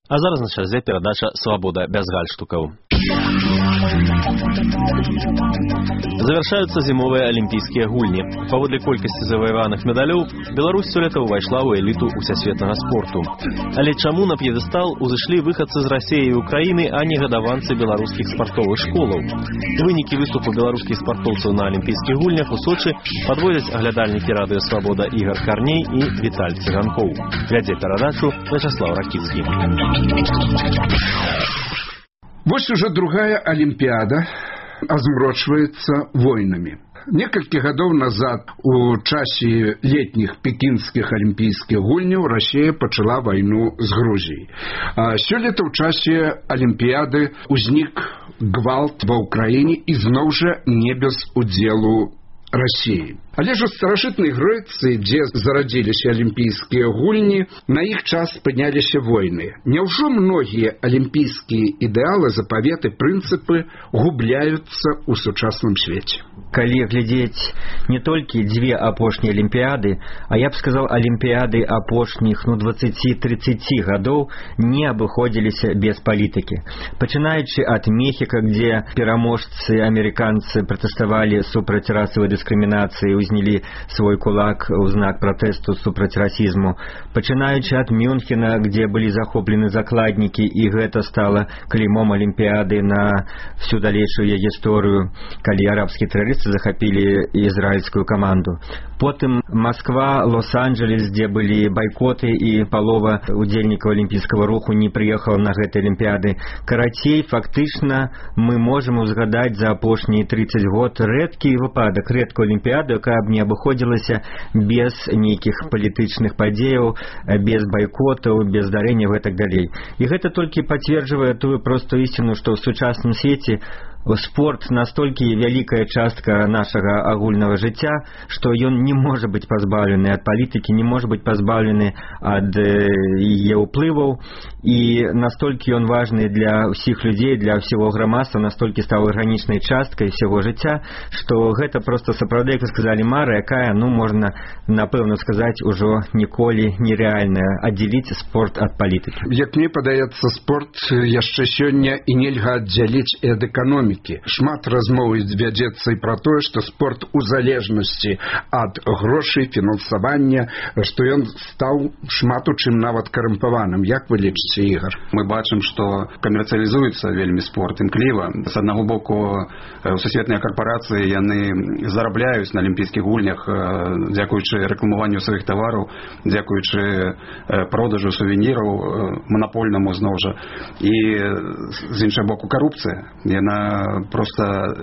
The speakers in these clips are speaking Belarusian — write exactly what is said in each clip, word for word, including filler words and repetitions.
А зараз на чарзе перадача «Свобода без гальштукаў». Завершаются зимовые олимпийские гульни. Паводле колькасці завоеваных медалёў Беларусь сёлета ўвайшла ў эліту усесветнага спорту. Але чаму на п'едэстал узышлі выхадцы з Расіі і Украіны, а не гадаванцы беларускіх спартовых школаў? Вынікі выступу беларускіх спартоўцаў на алімпійскіх гульнях у Сочы падводзяць аглядальнікі радыё «Свобода» Ігор Карней і Віталь Цыганкоў. Вядзе перадачу Вячеслав Ракіцкі. Вось уже другая Олимпиада азмрочваецца войнамі. Некалькі гадоў назад у часе летніх пекінскіх алімпійскіх гульняў Расія пачала вайну з Грузіяй. А сёлета ў часе Алімпіяды ўзнік гвалт ва ўкраіне і зноў жа не без удзелу Расіі. Але ж у старажытнай Грэцыі, дзе зарадзіліся алімпійскія гульні, на іх час спыняліся войны. Няўжо многія алімпійскія ідэалы, запаветы, прынцыпы губляюцца ў сучасным свеце? Калі глядзець не толькі дзве апошнія алімпіяды, а я б сказаў, алімпіяды апошніх ну дваццаці-трыццаці гадоў не абыходзіліся без палітыкі. Пачынаючы ад Мехіка, дзе пераможцы амерыканцы пратэставалі супраць расавай дыскрымінацыі, узнялі свой кулак у знак пратэсту супраць расізму. Пачынаючы ад Мюнхена, дзе былі захоплены закладнікі, і гэта стала клеймом алімпіяды на всю далейшую гісторыю, калі арабскія тэрарысты захапілі ізраільскую каманду. Потым Москва, Лос-Анджелес, дзе былі байкоты і палова удзельнікаў алімпійскага руху не прыехала на гэтай алімпіяды. Карацей, фактычна мы можам узгадаць за апошнія трыццаць год рэдкі выпадак, рэдкую алімпіяду, якая б не абыходзілася без нейкіх палітычных падзеяў, без байкотаў, без дарэнняў і так далей. І гэта толькі пацверджвае тую простую ісціну, што ў сучасным свеце спорт настолькі вялікая частка нашага агульнага жыцця, што ён не можа быць пазбаўлены ад палітыкі, не можа быць пазбаўлены ад яе ўплываў, і настолькі ён важны для ўсіх людзей, для ўсяго грамадства, настолькі стаў арганічнай часткай ўсяго жыцця, што гэта проста сапраўды, як сказалі, мара, якая, ну, можна напэўна сказаць, ужо ніколі нерэальная, аддзяліць спорт ад палітыкі. Як мне падаецца, спорт яшчэ сёння і нельга аддзяліць ад эканомікі. Шмат размоў вядзецца і пра тое, што спорт у залежнасці ад грошай, фінансавання, што ён стаў шмат у чым нават карумпаваным. Як вы лічыце, Ігор? Мы бачым, што камерцыялізуецца вельмі спорт імкліва. З аднаго боку, сусветныя карпорацыі яны зарабляюць на алімпійскіх гульнях дзякуючы рэкламаванню сваіх тавараў, дзякуючы продажу сувеніраў манапольнаму зноў жа. І з іншага боку карупцыя. Яна просто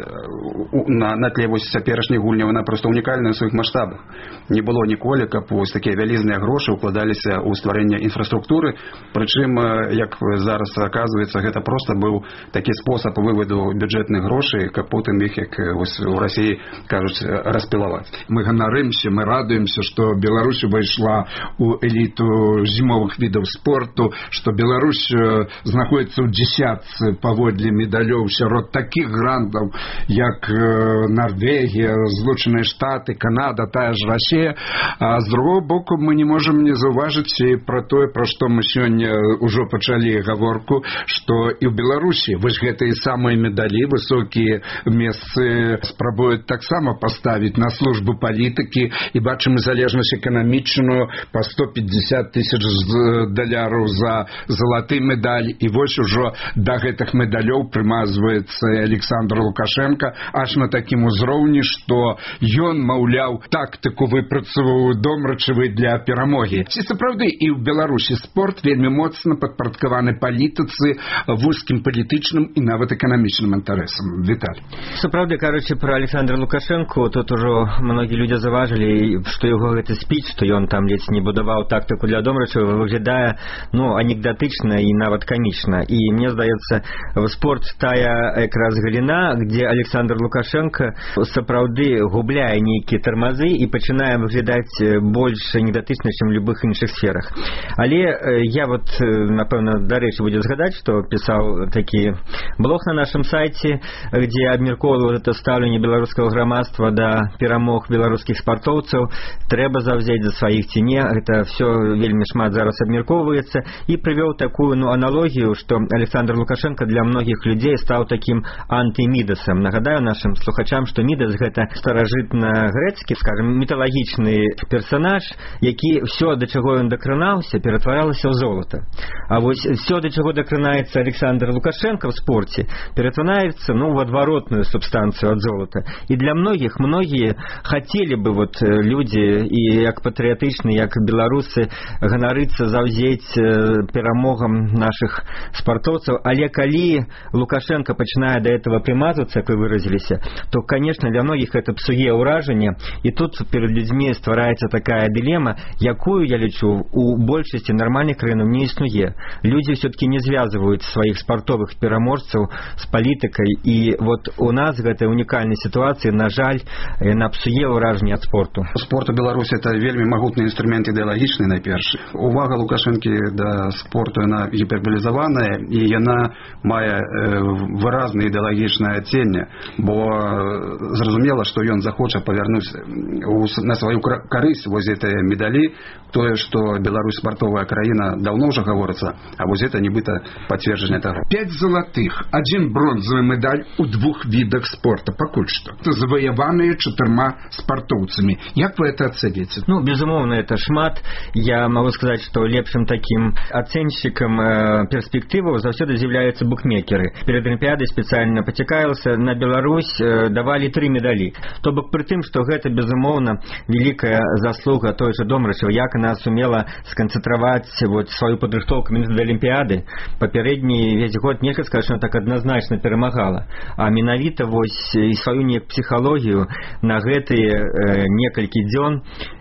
на, на тле вось цяперашніх гульняў яна просто унікальная ў сваіх маштабах. Не было ніколі, каб вось такія вялізныя грошы укладаліся ў стварэнне інфраструктуры, прычым, як зараз аказваецца, гэта просто быў такі спосаб вываду бюджэтных грошай, каб потым іх, як вось у Расіі кажуць, распілаваць. Мы ганарымся, мы радуемся, што Беларусь увайшла ў эліту зімовых відаў спорту, што Беларусь знаходіцца ў дзесятцы паводле медалёў сярод такіх грандаў, як Норвегія, Злучаныя Штаты, Канада, тая ж Расія. А з другого боку, мы не можам не заўважыць і пра тое, пра што мы сёння ўжо пачалі гаворку, што і ў Беларусі вось гэтыя самыя медалі, высокія месцы спрабуюць таксама паставіць на службу палітыкі, і бачым залежнасць эканамічную па сто пятьдесят тысяч даляраў за залаты медаль, і вось ужо да гэтых медалёў прымазваецца Александр Лукашенко аж на такім узроўні, што ён, маўляў, тактыку выпрацаваў домрачавы для перамогі. Ці сапраўды і ў Беларусі спорт вельмі моцна падпарадкаваны палітыцы, вузкім палітычным і нават эканамічным інтарэсам? Віталь. Сапраўды, кажучы пра Александра Лукашенко, тут ужо многія людзі заважылі, што яго гэты спіч, што ён там ледзь не будаваў тактыку для домрачавы, выглядае, ну, анекдатычна і нават камічна. І мне здаецца, спорт тая экра якраз галіна, дзе Александр Лукашенко сапраўды губляе нейкія тармазы і пачынае выглядаць больш недатычна, чым у любых іншых сферах. Але я вот, напэўна, дарэчы, будзе згадаць, што пісаў такі блог на нашым сайце, дзе абмяркоўваў гэта стаўленне беларускага грамадства да перамог беларускіх спартоўцаў, трэба заўзець за сваіх ці не, гэта все вельмі шмат зараз абмяркоўваецца, і прывёў такую ну, аналогію, што Александр Лукашенко для многіх людзей стаў такім антымідасам. Нагадаю нашим слухачам, што Мідас гэта старажытна-грэцкі, скажем, міталагічны персонаж, які все, да чаго ён дакранаўся, ператваралася ў золата. А вось все, да чаго дакранаецца Александр Лукашенко в спорце, ператвараецца ну, в адваротную субстанцию ад золата. І для многіх, многія хацелі бы вот людзі, і як патрыятычны, як беларусы, ганарыцца, заўзець перамогам наших спартоўцаў, але калі Лукашенко пачынае да этого прымазвацца, як вы выразіліся, то, конечно, для многіх это псуе ўражанне, і тут перед людзьмі ствараецца такая дилемма, якую, я лічу, у большасці нармальных краінаў не існуе. Людзі все-таки не звязваюць сваіх спартовых пераможцаў з палітыкай, і вот у нас гэтай унікальнай сітуацыі, на жаль, яна псуе ўражанне ад спорту. Спорт у Беларусі это вельмі магутны інструмент ідэалагічны, найперш. Увага Лукашэнкі да спорту яна гіпербалізаваная, і яна мае выразнае ідэалагічнае адценне, бо зразумела, што ён захоча павярнуць на сваю карысць вось гэтыя медалі, тое, што Беларусь спартовая краіна, даўно ўжо гаворыцца, а вось гэта нібыта пацверджанне таго. Пять золотых, один бронзовый медаль у двух видах спорта, пакуль што. Заваяваныя чатырма спартоўцамі. Як вы это оцените? Ну, безумоўно, это шмат. Я могу сказать, что лепшым таким оценщиком э, перспективаў заўсёды з'яўляюцца букмекеры. Перед Олимпиадой специально пацікавіўся, на Беларусь э, давали три медалі. То бок пры тым, што гэта безумоўна великая заслуга той же Домрачева, як она сумела сканцэнтраваць вот сваю падрыхтоўку да Олимпиады. Папярэдні весь год нельга сказаць, што так адназначна перамагала. А менавіта вось і сваю неяк псіхалогію на гэтыя э, некалькі дзён.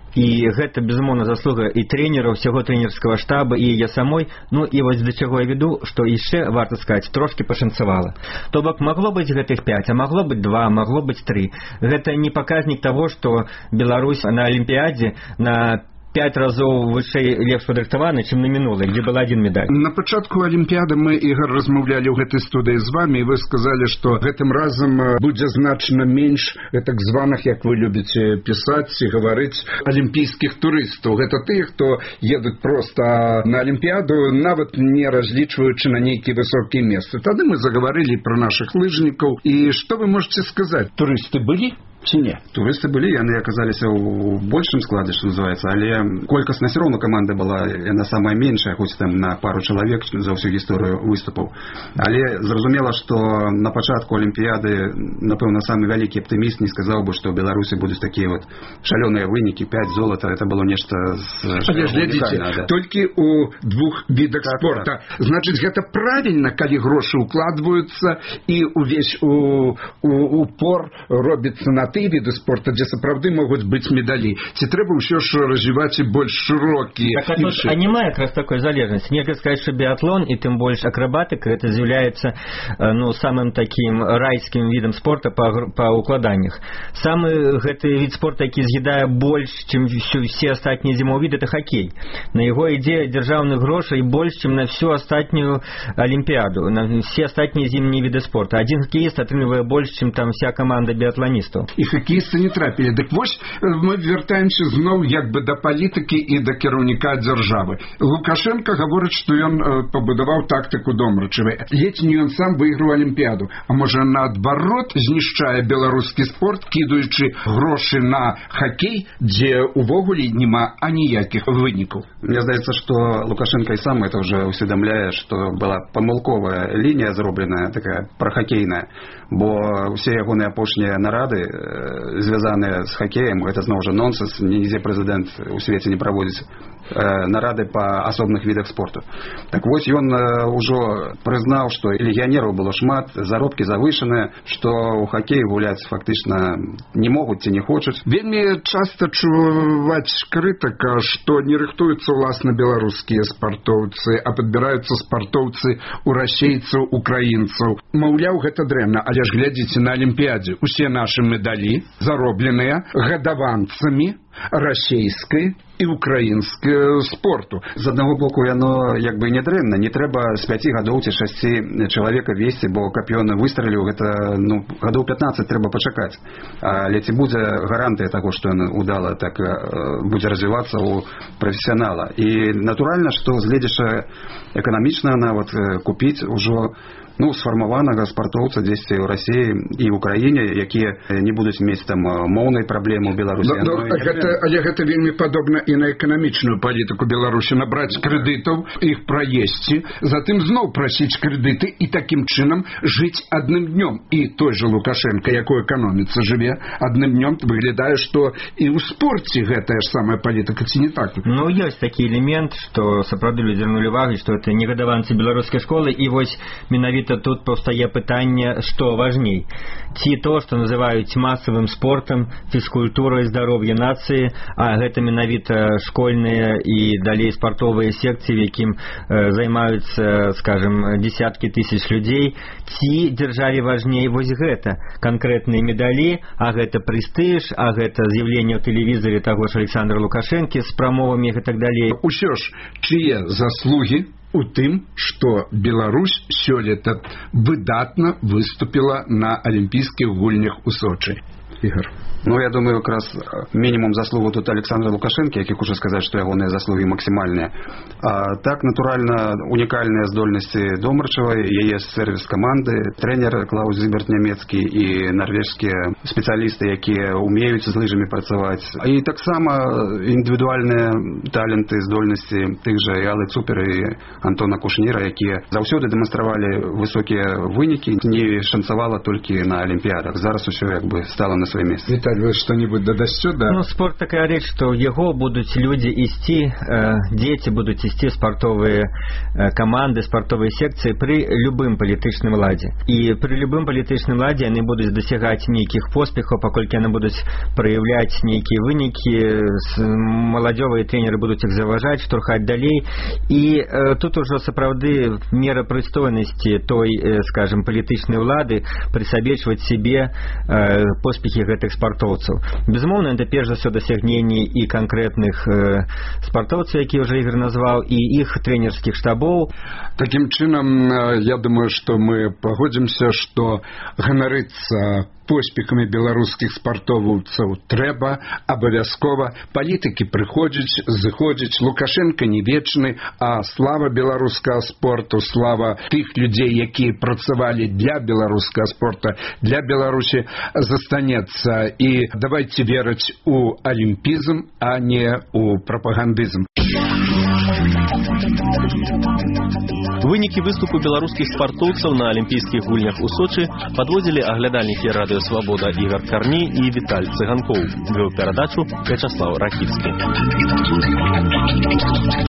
І гэта, безумоўна, заслуга і трэнера, ўсяго трэнерскага штаба, і яе самой. Ну, і вось да чаго я веду, што яшчэ, варта сказаць, трошкі пашанцавала. То бок, магло быць гэтых пяць, а магло быць два, магло быць тры. Гэта не паказнік таго, што Беларусь на Алімпіядзе на пять разоў вышэй лепш падрыхтаваны, чым на мінулай, дзе был один медаль. На пачатку Алімпіяды мы, Ігор, размаўлялі ў гэтай студыі з вами, і вы сказалі, што гэтым разам будзе значна менш так званых, як вы любіце пісаць і гаварыць, алімпійскіх турыстаў. Гэта тыя, хто едуць проста на Алімпіяду, нават не разлічваючы на нейкія высокія месцы. Тады мы загаварылі пра нашых лыжнікаў. І што вы можете сказаць? Турысты былі? Ці не? Турысты былі, яны аказаліся ў большым складзе, што называецца, але колькасна все роўно каманда была, яна самая меншая, хоць там на пару чалавек за ўсю гісторыю выступаў. Але зразумела, што на пачатку Алімпіяды, напэўна, самы вялікі аптыміст не сказаў бы, што ў Беларусі будуць такія вот шалёныя вынікі, пять золата, это было нешта з... Але глядзіце, да. Толькі ў двух відах так, спорта. Так. Значыць, гэта правільна, калі грошы укладваюцца і увесь у, у, упор робіцца на тыя віды спорта, дзе сапраўды могуць быць медалі. Ці трэба ўсё ж развіваць і больш шырокія? Так, а, а няма якраз такой залежнасці. Нельга сказаць, што біатлон і тым больш акрабатыка гэта з'яўляецца ну, самым такім райскім відам спорта па, па укладаннях. Самы гэты від спорта, які з'едае больш, чым все астатнія зімовыя віды, это хакей. На яго ідзе дзяржаўных грошай больш, чым на всю астатнюю Алімпіяду, на все астатнія зімнія віды спорта. Адзін хакеіст атрымлівае больш, чым там вся каманда біатланістаў. І хакеісты не трапілі. Дык вось мы вяртаемся зноў як бы да палітыкі і да кіраўніка дзяржавы. Лукашенко гаворыць, што ён пабудаваў тактыку Домрачевай. Ледзь не ён сам выйграў Алімпіяду. А можа, наадварот, знішчае беларускі спорт, кідаючы грошы на хакей, дзе увогуле няма аніякіх вынікаў. Мне здаецца, што Лукашенко і сам это уже усведамляе, што была памылковая лінія зробленая, такая прахакейная, бо ўсе ягоныя апошнія нарады звязаныя з хакеем, гэта зноў жа нонсенс, нідзе прэзідэнт у свеце не праводзіць нарады па асобных відах спорту. Так вось ён ужо прызнаў, што легіянераў было шмат, заробкі завышаныя, што ў хакей гуляць фактычна не могуць ці не хочуць. Вельмі часта чуваць крытыка, што не рыхтуюцца ўласна беларускія спартоўцы, а падбіраюцца спартоўцы у расейцаў, украінцаў. Маўляў, гэта дрэнна, але ж глядзіце на алімпіядзе. Усе нашы медалі заробленыя гадаванцамі расійскай і украінскай спорту. З аднаго боку, яно як бы не дрэнна, не трэба з пяці гадоў ці шасці чалавека весці, бо каб ён выстраліў, гэта ну, гадоў пятнаццаць трэба пачакаць. Але ці будзе гарантыя таго, што ён удала так будзе развівацца ў прафесіянала. І натуральна, што гледзячы эканамічна нават купіць ужо ну, сфармаванага спартоўца дзесьці ў Расіі і ў краіне, якія не будуць мець там моўнай праблемы ў Беларусі. Но, но, гэта, але гэта вельмі падобна і на эканамічную палітыку Беларусі. Набраць крэдытаў, іх праесці, затым зноў прасіць крэдыты і такім чынам жыць адным днём. І той же Лукашенко, якой эканоміцы жыве адным днём, выглядае, што і ў спорце гэтая ж самая палітыка, ці не так? Ну, ёсць такі элемент, што сапраўды людзі звернулі увагу, што это не гадаванцы беларускай школы, і вось менавіта тут паўстае пытанне, што важней. Ці то, што называюць масавым спортам, фізкультурай здароўя нацыі, а гэта менавіта школьныя і далей спартовыя секцыі, в якім э, займаюцца, скажем, десяткі тысяч людзей, ці дзяржаве важней вось гэта, канкрэтныя медалі, а гэта прэстыж, а гэта з'яўленне ў тэлевізары таго ж Александра Лукашэнкі з прамовамі і так далей. Усё ж, чые заслугі у тым, што Беларусь сёлета выдатна выступіла на алімпійскіх гульнях у Сочы. Ігор. Ну, я думаю, как раз минимум заслугу тут Александра Лукашенко, якіх уже сказать, что ягоныя заслуги максимальные. А так, натурально, уникальные здольности Домрачевой, яе сервис команды, тренер Клаус Зиберт нямецкі і норвежские специалисты, якія умеют с лыжами працаваць. И так само индивидуальные таленты, здольности тых же Аллы Цупер и Антона Кушніра, якія заўсёды демонстравали высокие вынікі, не шанцавала только на Олимпиадах. Зараз усё як бы стало на своє місце. Віталь, вы что-нибудь дадасте? Да? Ну, спорт такая речь, что в его будут люди идти, э, дети будут идти спортовые э, команды, спортовые секции при любым политичном ладе. И при любым политичном ладе они будут достигать неких поспехов, покольки они будут проявлять некие выники, молодевые тренеры будут их заважать, штурхать далей. И э, тут уже сапраўды мера пристойности той, э, скажем, политичной влады присобечивать себе э, поспехи гэтых спартоўцаў. Безумоўна, это перш за ўсё дасягненні і канкрэтных э, спартоўцаў, які уже Ігор назваў, і іх тренерскіх штабоў. Такім чынам, я думаю, што мы пагодзімся, што ганарыцца поспехамі беларускіх спартовцаў трэба абавязкова. Палітыкі прыходзяць, зыходзяць. Лукашенко не вечны, а слава беларускага спорту, слава тых людзей, якія працавалі для беларускага спорта, для Беларусі, застанецца. І давайте верыць у алімпізм, а не у прапагандызм. Вынікі выступу беларускіх спартоўцаў на алімпійскіх гульнях у Сочы падводзілі аглядальнікі радыё Свабода Ігор Карней і Віталь Цыганкоў. Вёў перадачу Вячаслав Ракіцкі.